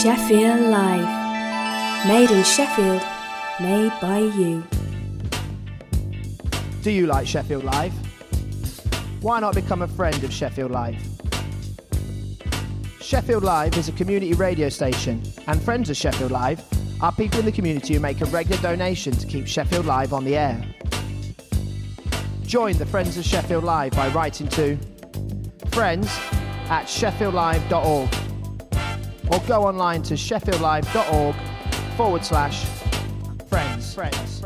Sheffield Live. Made in Sheffield, made by you. Do you like Sheffield Live? Why not become a friend of Sheffield Live? Sheffield Live is a community radio station, and friends of Sheffield Live are people in the community who make a regular donation to keep Sheffield Live on the air. Join the Friends of Sheffield Live by writing to friends@sheffieldlive.org or go online to sheffieldlive.org/friends.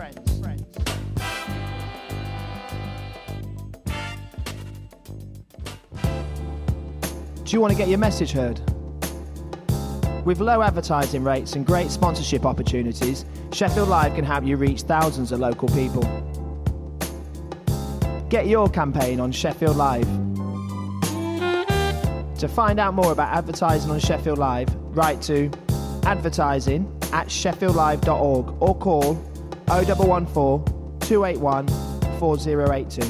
Do you want to get your message heard? With low advertising rates and great sponsorship opportunities, Sheffield Live can help you reach thousands of local people. Get your campaign on Sheffield Live. To find out more about advertising on Sheffield Live, write to advertising@sheffieldlive.org or call 0114 281 4082.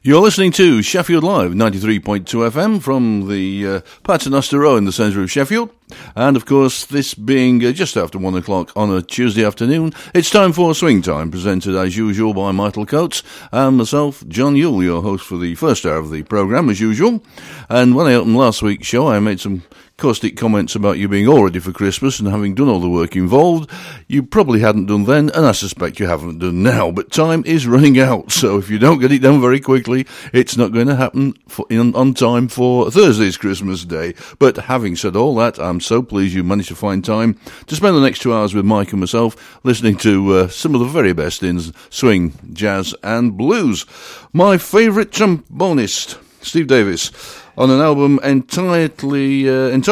You're listening to Sheffield Live, 93.2 FM from the Paternoster Row in the centre of Sheffield. And of course, this being just after 1 o'clock on a Tuesday afternoon, it's time for Swing Time, presented as usual by Michael Coates and myself, John Yule, your host for the first hour of the programme, as usual. And when I opened last week's show, I made some caustic comments about you being all ready for Christmas and having done all the work involved. You probably hadn't done then, and I suspect you haven't done now, but time is running out, so if you don't get it done very quickly, it's not going to happen on time for Thursday's Christmas Day. But having said all that, I'm so pleased you managed to find time to spend the next 2 hours with Mike and myself listening to some of the very best in swing, jazz and blues. My favourite trombonist, Steve Davis, on an album entirely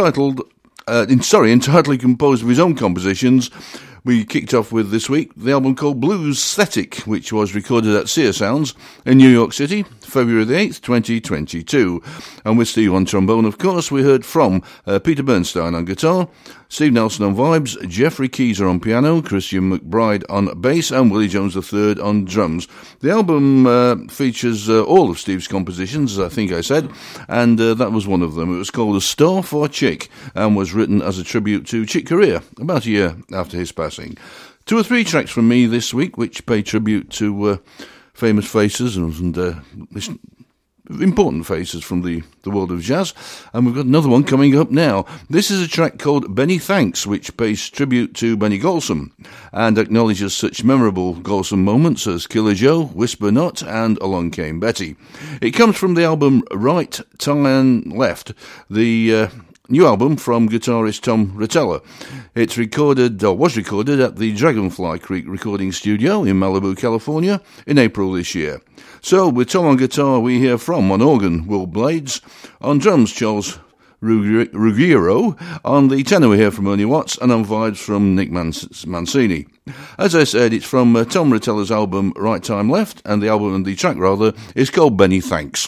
composed of his own compositions. We kicked off with this week the album called Bluesthetic, which was recorded at Sear Sounds in New York City, February the 8th, 2022. And with Steve on trombone, of course, we heard from Peter Bernstein on guitar, Steve Nelson on vibes, Jeffrey Keezer on piano, Christian McBride on bass, and Willie Jones III on drums. The album features all of Steve's compositions, as I think I said, and that was one of them. It was called A Store for Chick, and was written as a tribute to Chick Corea, about a year after his passing. 2 or 3 tracks from me this week, which pay tribute to famous faces and important faces from the world of jazz, and we've got another one coming up now. This is a track called Benny Thanks, which pays tribute to Benny Golson and acknowledges such memorable Golson moments as Killer Joe, Whisper Not, and Along Came Betty. It comes from the album Right, Time, Left, the new album from guitarist Tom Rotella. It's was recorded at the Dragonfly Creek recording studio in Malibu, California in April this year. So, with Tom on guitar, we hear from, on organ, Will Blades, on drums, Charles Ruggiero, on the tenor we hear from Ernie Watts, and on vibes from Nick Mancini. As I said, it's from Tom Rotella's album Right Time Left, and the track is called Benny Thanks.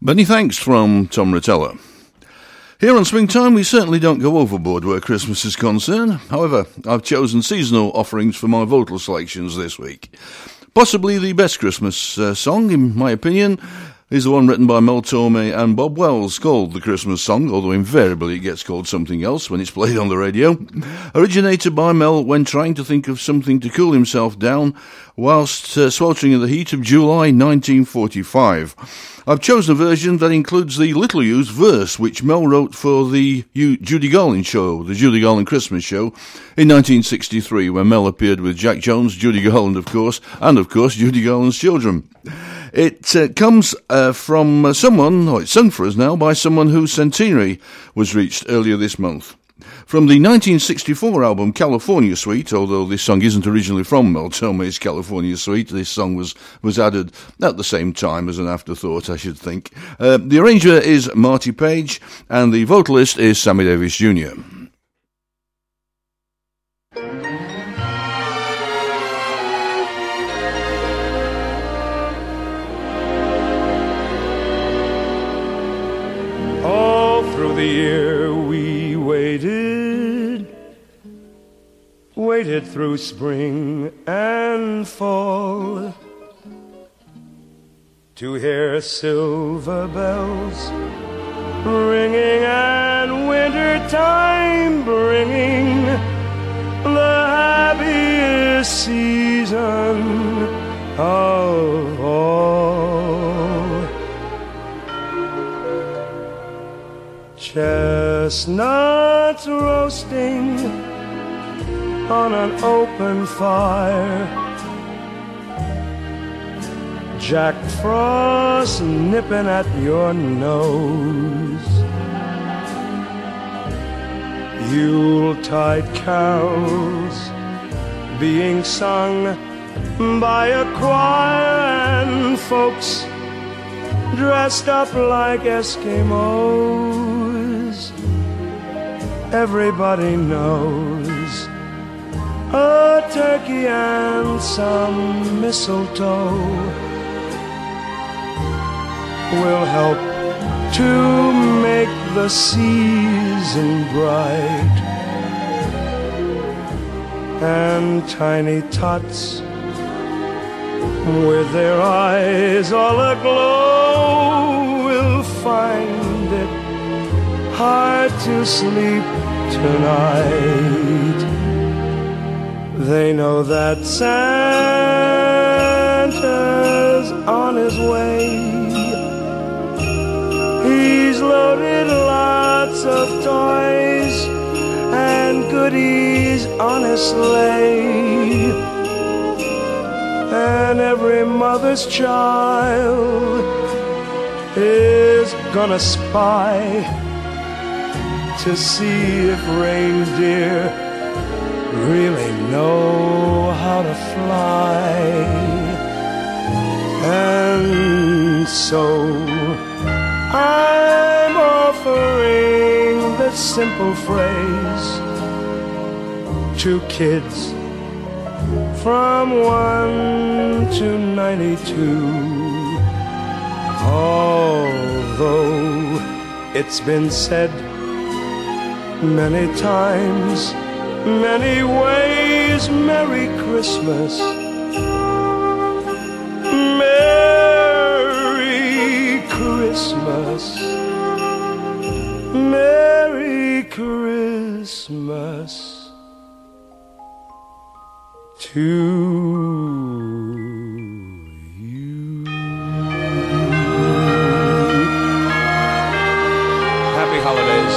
Many thanks from Tom Rotella. Here on Swing Time, we certainly don't go overboard where Christmas is concerned. However, I've chosen seasonal offerings for my vocal selections this week. Possibly the best Christmas song, in my opinion, is the one written by Mel Torme and Bob Wells, called The Christmas Song, although invariably it gets called something else when it's played on the radio. Originated by Mel when trying to think of something to cool himself down whilst sweltering in the heat of July 1945. I've chosen a version that includes the little-used verse which Mel wrote for the Judy Garland show, the Judy Garland Christmas show, in 1963, when Mel appeared with Jack Jones, Judy Garland, of course, and, of course, Judy Garland's children. It comes from someone, or it's sung for us now, by someone whose centenary was reached earlier this month. From the 1964 album California Suite, although this song isn't originally from Mel Torme's California Suite, this song was added at the same time as an afterthought, I should think. The arranger is Marty Page, and the vocalist is Sammy Davis Jr. All through the year we waited through spring and fall to hear silver bells ringing and wintertime bringing the happiest season of all. Chestnuts roasting on an open fire, Jack Frost nipping at your nose, Yuletide carols being sung by a choir, and folks dressed up like Eskimos. Everybody knows a turkey and some mistletoe will help to make the season bright. And tiny tots with their eyes all aglow will find it hard to sleep tonight. They know that Santa's on his way. He's loaded lots of toys and goodies on his sleigh. And every mother's child is gonna spy to see if reindeer really know how to fly. And so I'm offering this simple phrase to kids from 1 to 92. Although it's been said many times, many ways, Merry Christmas, Merry Christmas, Merry Christmas to you. Happy holidays.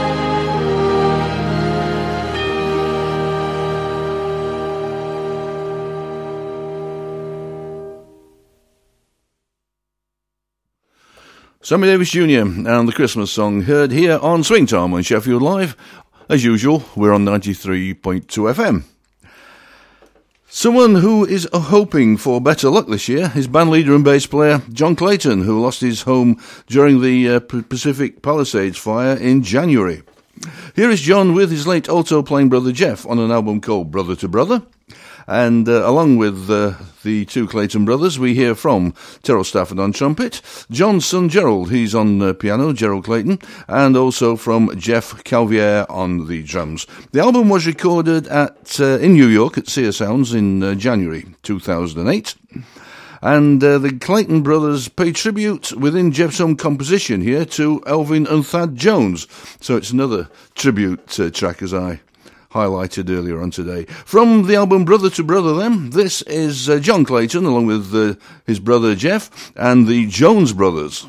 Sammy Davis Jr. and the Christmas song heard here on Swing Time on Sheffield Live. As usual, we're on 93.2 FM. Someone who is hoping for better luck this year is bandleader and bass player John Clayton, who lost his home during the Pacific Palisades fire in January. Here is John with his late alto-playing brother Jeff on an album called Brother to Brother. And along with the two Clayton brothers, we hear from Terrell Stafford on trumpet, John's son Gerald, he's on piano, Gerald Clayton, and also from Jeff Calvier on the drums. The album was recorded in New York at Sear Sounds in January 2008. And the Clayton brothers pay tribute within Jeff's own composition here to Elvin and Thad Jones. So it's another tribute track, as I highlighted earlier on today. From the album Brother to Brother then, this is John Clayton along with his brother Jeff and the Jones Brothers.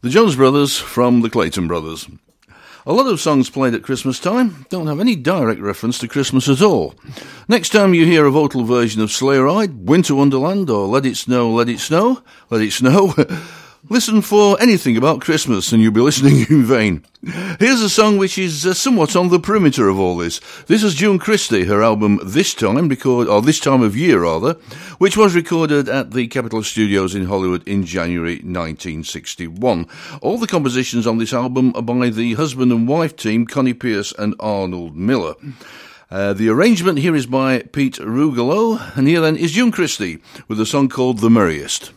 The Jones Brothers from the Clayton Brothers. A lot of songs played at Christmas time don't have any direct reference to Christmas at all. Next time you hear a vocal version of Sleigh Ride, Winter Wonderland, or Let It Snow, Let It Snow, Let It Snow, listen for anything about Christmas and you'll be listening in vain. Here's a song which is somewhat on the perimeter of all this. This is June Christie, her album This Time of Year rather, which was recorded at the Capitol Studios in Hollywood in January 1961. All the compositions on this album are by the husband and wife team Connie Pierce and Arnold Miller. The arrangement here is by Pete Rugolo, and here then is June Christie with a song called The Merriest.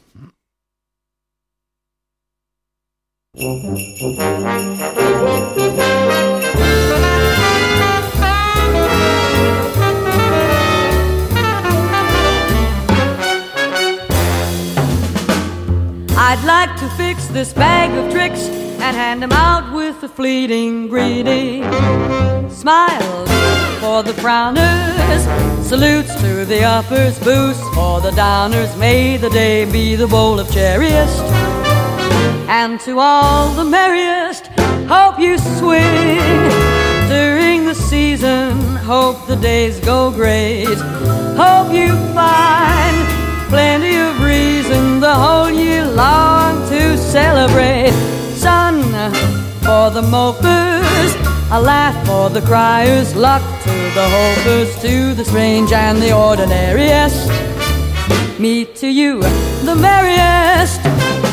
I'd like to fix this bag of tricks and hand them out with a fleeting greeting. Smiles for the frowners, salutes to the uppers, boosts for the downers. May the day be the bowl of cherriest. And to all the merriest, hope you swing during the season, hope the days go great. Hope you find plenty of reason the whole year long to celebrate. Sun for the mopers, a laugh for the criers, luck to the hopers, to the strange and the ordinariest. Me to you, the merriest.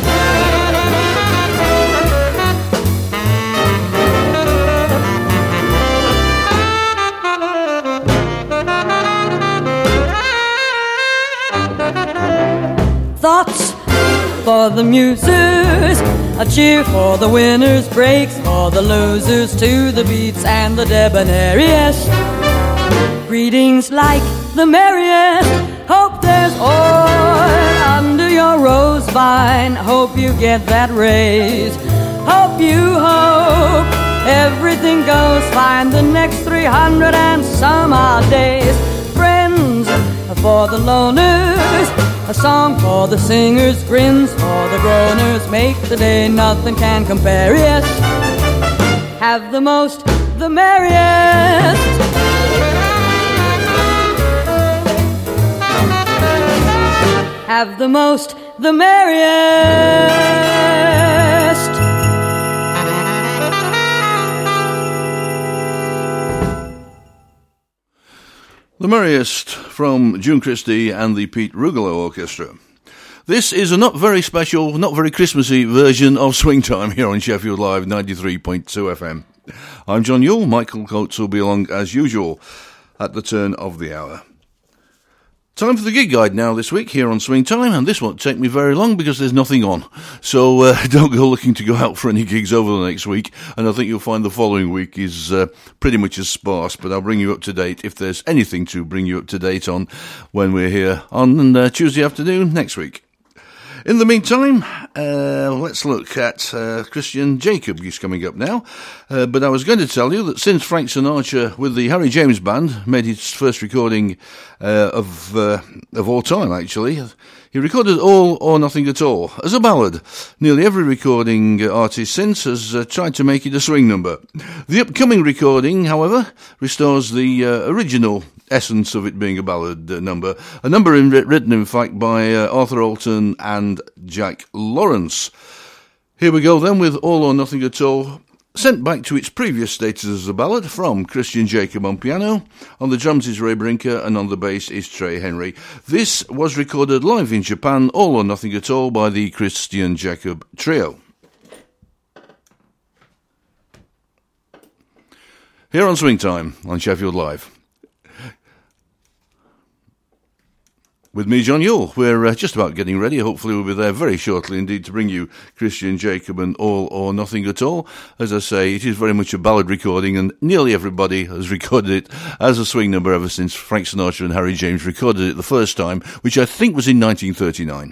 Thoughts for the musers, a cheer for the winners, breaks for the losers, to the beats and the debonairiest. Greetings like the merriest, hope there's oil under your rose vine, hope you get that raise, hope everything goes fine the next 300 and some odd days. Friends for the loners, a song for the singers, grins for the groaners, make the day nothing can compare, yes. Have the most, the merriest. Have the most, the merriest. The Merriest from June Christie and the Pete Rugolo Orchestra. This is a not very special, not very Christmassy version of Swing Time here on Sheffield Live 93.2 FM. I'm John Yule. Michael Coates will be along as usual at the turn of the hour. Time for the gig guide now this week here on Swing Time, and this won't take me very long because there's nothing on. So don't go looking to go out for any gigs over the next week, and I think you'll find the following week is pretty much as sparse, but I'll bring you up to date if there's anything to bring you up to date on when we're here on Tuesday afternoon next week. In the meantime, let's look at Christian Jacob. He's coming up now. But I was going to tell you that since Frank Sinatra with the Harry James Band made his first recording of all time, actually, he recorded All or Nothing at All as a ballad. Nearly every recording artist since has tried to make it a swing number. The upcoming recording, however, restores the original essence of it being a ballad number. A number written, in fact, by Arthur Alton and Jack Lawrence. Here we go then with All or Nothing at All, sent back to its previous status as a ballad from Christian Jacob on piano. On the drums is Ray Brinker and on the bass is Trey Henry. This was recorded live in Japan, All or Nothing at All, by the Christian Jacob Trio. Here on Swing Time on Sheffield Live. With me, John Yule. We're just about getting ready. Hopefully we'll be there very shortly indeed to bring you Christian Jacob and All or Nothing at All. As I say, it is very much a ballad recording, and nearly everybody has recorded it as a swing number ever since Frank Sinatra and Harry James recorded it the first time, which I think was in 1939.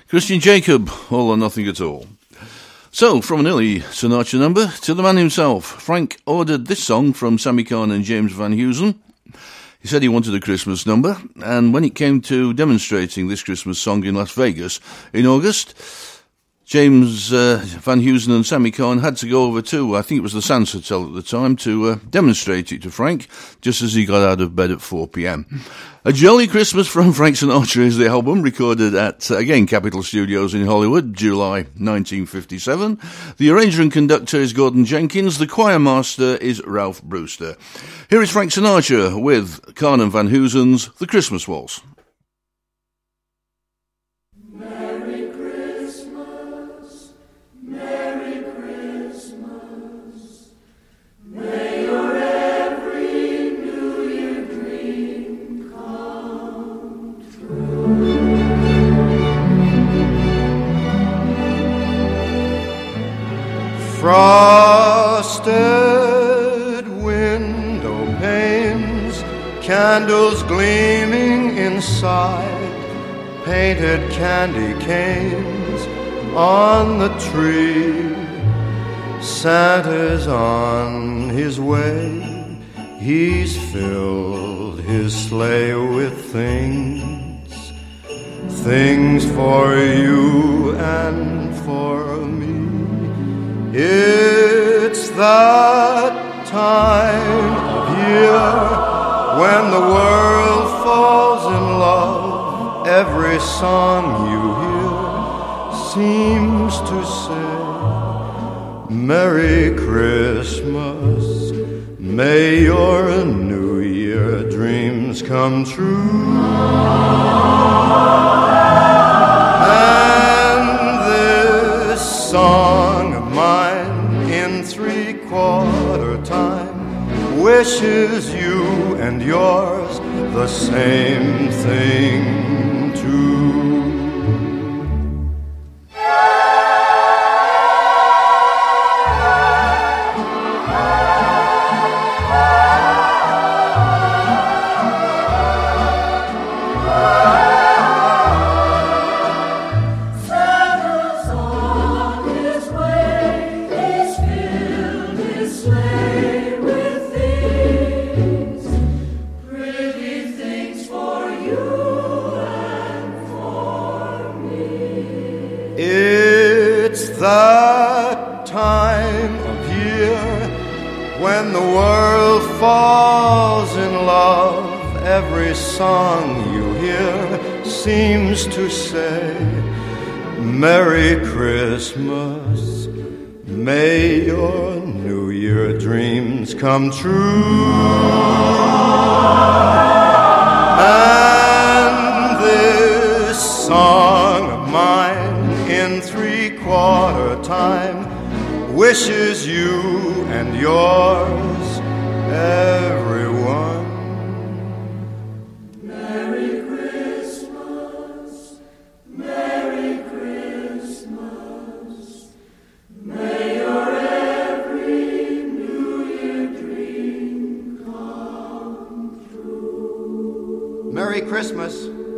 Christian Jacob, All or Nothing at All. So, from an early Sinatra number to the man himself, Frank ordered this song from Sammy Cahn and James Van Heusen. He said he wanted a Christmas number, and when it came to demonstrating this Christmas song in Las Vegas in August, James Van Heusen and Sammy Cahn had to go over to, I think it was the Sands Hotel at the time, to demonstrate it to Frank, just as he got out of bed at 4 p.m. A Jolly Christmas from Frank Sinatra is the album, recorded at, again, Capitol Studios in Hollywood, July 1957. The arranger and conductor is Gordon Jenkins. The choir master is Ralph Brewster. Here is Frank Sinatra with Cahn and Van Heusen's The Christmas Waltz. Frosted window panes, candles gleaming inside, painted candy canes on the tree. Santa's on his way, he's filled his sleigh with things for you and for me. It's that time of year when the world falls in love. Every song you hear seems to say, Merry Christmas, may your New Year dreams come true. And this song of mine in 3/4 time wishes you and yours the same thing too. That time of year when the world falls in love. Every song you hear seems to say, Merry Christmas, may your New Year dreams come true. And this song of mine in 3/4 time wishes you and yours, everyone, Merry Christmas, Merry Christmas, may your every New Year dream come true. Merry Christmas.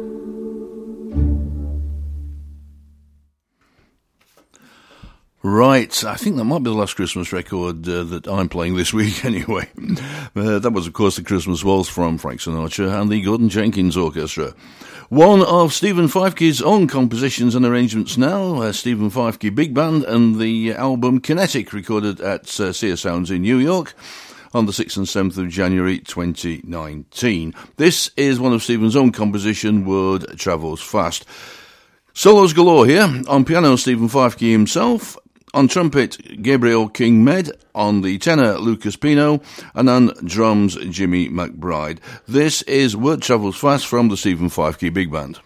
Right, I think that might be the last Christmas record that I'm playing this week anyway. That was, of course, the Christmas Waltz from Frank Sinatra and the Gordon Jenkins Orchestra. One of Stephen Feifke's own compositions and arrangements now, Stephen Feifke Big Band, and the album Kinetic, recorded at Sear Sounds in New York on the 6th and 7th of January 2019. This is one of Stephen's own composition, Word Travels Fast. Solos galore here. On piano, Stephen Feifke himself. On trumpet, Gabriel King Med. On the tenor, Lucas Pino. And on drums, Jimmy McBride. This is Word Travels Fast from the Stephen Feifke Big Band.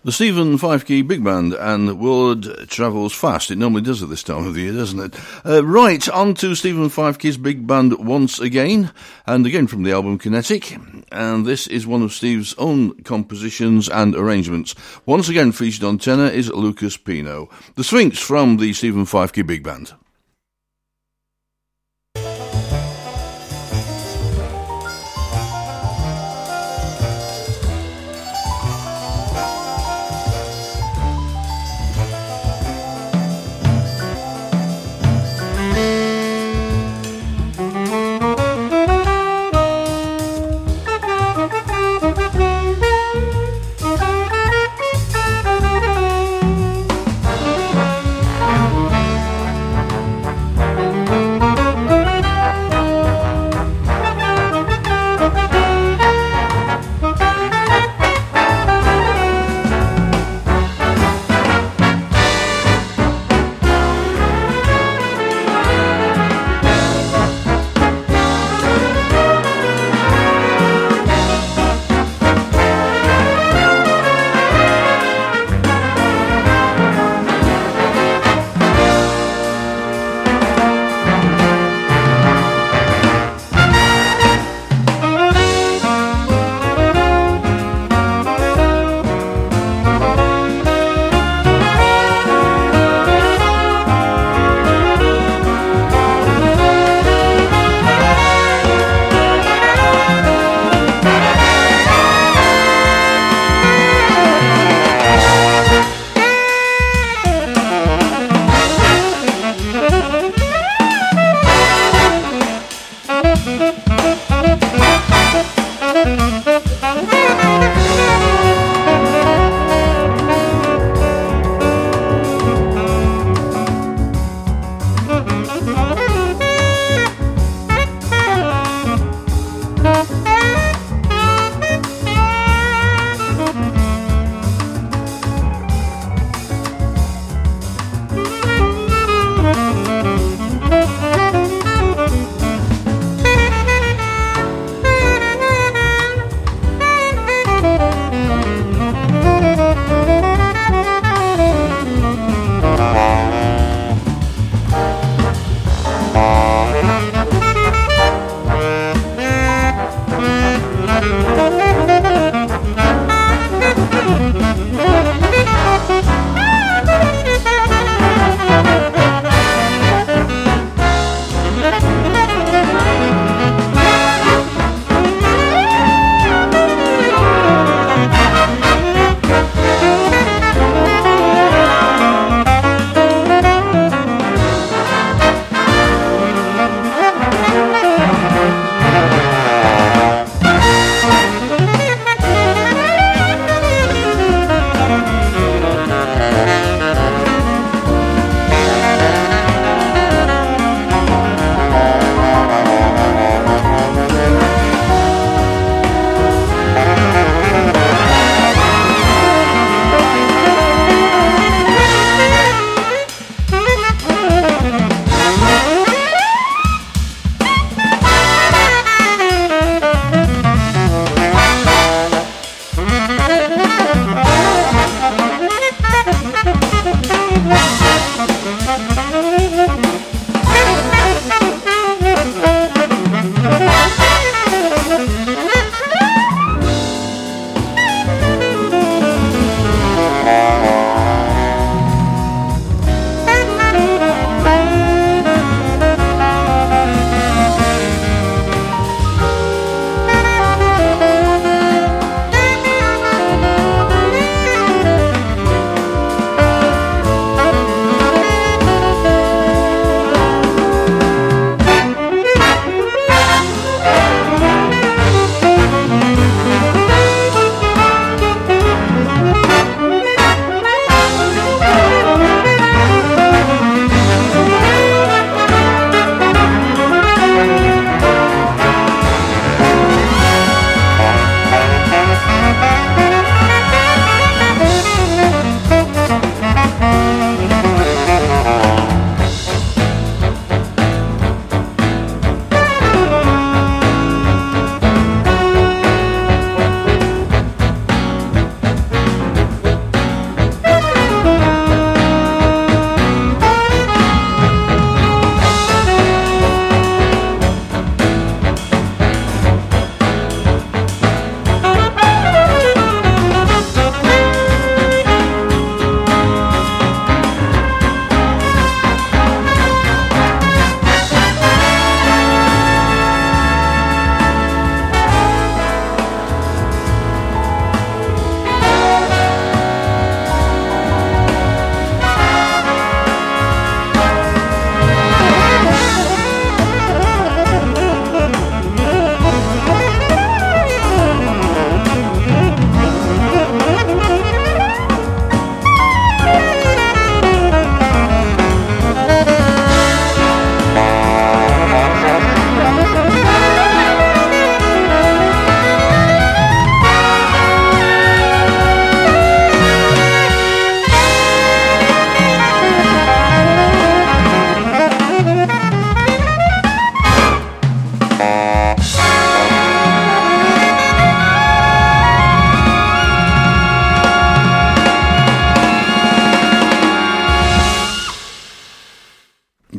The Stephen Five-Key Big Band, and the word travels fast. It normally does at this time of the year, doesn't it? Right, on to Stephen Five-Key's Big Band once again, and again from the album Kinetic, and this is one of Steve's own compositions and arrangements. Once again featured on tenor is Lucas Pino. The Sphinx from the Stephen Five-Key Big Band.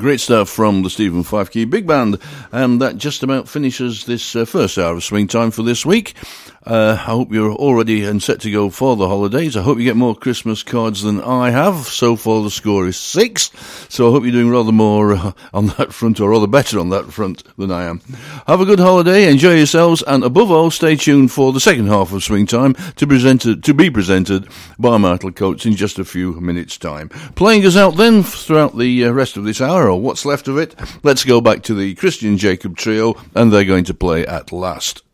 Great stuff from the Stephen Five Key Big Band, and that just about finishes this first hour of Swing Time for this week. I hope you're all ready and set to go for the holidays. I hope you get more Christmas cards than I have. So far the score is 6, so I hope you're doing rather more on that front, or rather better on that front than I am. Have a good holiday, enjoy yourselves, and above all, stay tuned for the second half of Swing Time to be presented by Martel Coates in just a few minutes' time. Playing us out then throughout the rest of this hour, or what's left of it, let's go back to the Christian Jacob Trio, and they're going to play At Last.